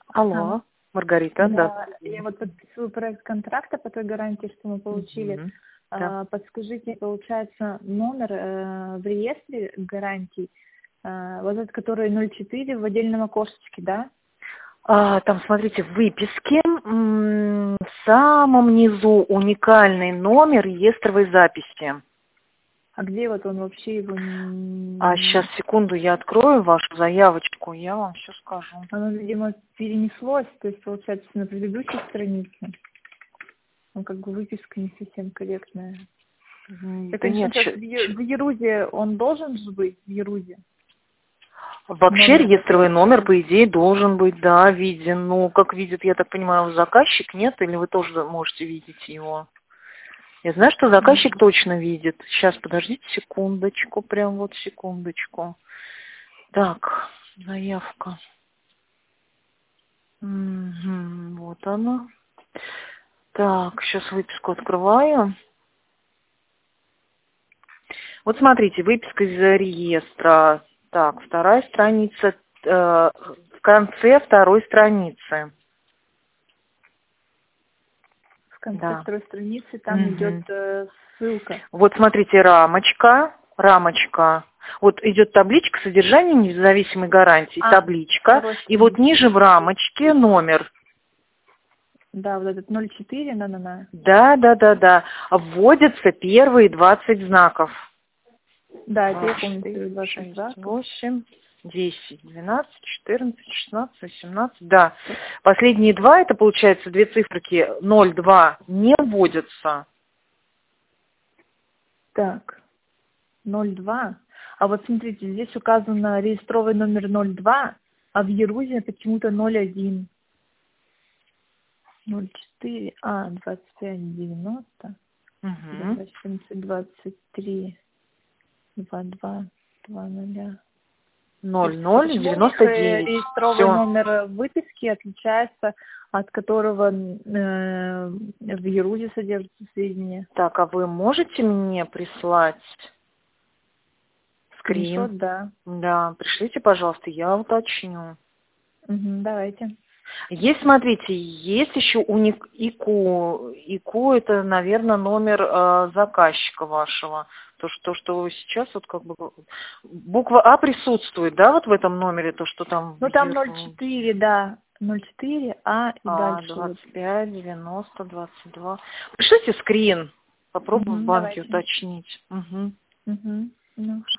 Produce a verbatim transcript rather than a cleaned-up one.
Алло, Маргарита, да. Да, я вот подписываю проект контракта по той гарантии, что мы получили. Мгм. А, Да. Подскажите, получается, номер э, в реестре гарантий, э, вот этот, который ноль четыре в отдельном окошечке, да? А, там, смотрите, в выписке м, в самом низу уникальный номер реестровой записи. А где вот он вообще его... А н- сейчас, секунду, я открою вашу заявочку, я вам все скажу. Оно, видимо, перенеслось, то есть, получается, на предыдущей странице. Ну, как бы выписка не совсем корректная. М, Я, Да конечно, нет, сейчас щ- в Е- щ- в Ерузе он должен же быть, в Ерузе, вообще номер реестровый этот. номер, по идее, должен быть, да, виден. Ну, как видит, я так понимаю, заказчик, нет? Или вы тоже можете видеть его? Я знаю, что заказчик точно видит. Сейчас, подождите секундочку, прям вот секундочку. Так, заявка. Мгм, вот она. Так, сейчас выписку открываю. Вот смотрите, выписка из реестра. Так, вторая страница, э, в конце второй страницы. В конце Да. второй страницы там идет Мгм. э, ссылка. Вот смотрите, рамочка, рамочка. Вот идет табличка содержания независимой гарантии, А, табличка. второй И вот страницы. ниже в рамочке номер. Да, вот этот ноль четыре, на-на-на. Да, да, да, да. Вводятся первые двадцать знаков. Да, это Два, я помню, четыре, что двадцать шесть, знаков. восемь, десять, двенадцать, четырнадцать, шестнадцать, восемнадцать. Да. Последние два, это получается две циферки ноль, два не вводятся. Так, ноль два. А вот смотрите, здесь указано реестровый номер ноль два, а в Ерузе почему-то ноль один. ноль четыре, а, двадцать пять, девяносто, Угу. восемьдесят, двадцать три, два два, два ноль. ноль, Скажите, а ноль, почему у них девяносто э, девять. реестровый Все. номер выписки отличается от которого э, в Ерузе содержатся сведения? Так, а вы можете мне прислать скрин? Скриншот, да. Да, пришлите, пожалуйста, я уточню. Угу, давайте. Есть, смотрите, есть еще уник ИКУ. ИКУ это, наверное, номер э, заказчика вашего. То, что, что сейчас вот как бы буква А присутствует, да, вот в этом номере, то, что там Ну там ноль вверху. четыре, да. ноль четыре, а и А, дальше вот. двадцать пять, девяносто, двадцать два. Пришлите скрин. Попробую в Угу, банке давайте. уточнить. Угу. Угу. Ну,